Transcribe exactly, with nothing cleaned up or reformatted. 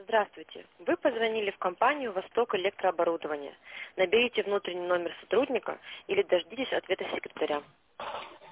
Здравствуйте. Вы позвонили в компанию «Восток Электрооборудование». Наберите внутренний номер сотрудника или дождитесь ответа секретаря.